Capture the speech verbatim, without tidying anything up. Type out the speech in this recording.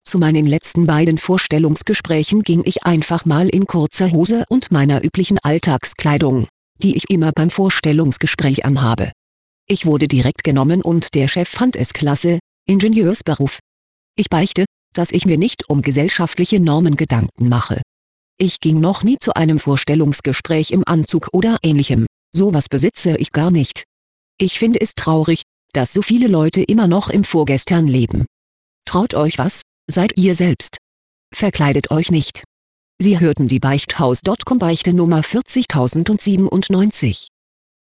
Zu meinen letzten beiden Vorstellungsgesprächen ging ich einfach mal in kurzer Hose und meiner üblichen Alltagskleidung, die ich immer beim Vorstellungsgespräch anhabe. Ich wurde direkt genommen und der Chef fand es klasse, Ingenieursberuf. Ich beichte, dass ich mir nicht um gesellschaftliche Normen Gedanken mache. Ich ging noch nie zu einem Vorstellungsgespräch im Anzug oder ähnlichem, sowas besitze ich gar nicht. Ich finde es traurig, dass so viele Leute immer noch im Vorgestern leben. Traut euch was, seid ihr selbst. Verkleidet euch nicht. Sie hörten die Beichthaus Punkt com Beichte Nummer vierzig siebenundneunzig.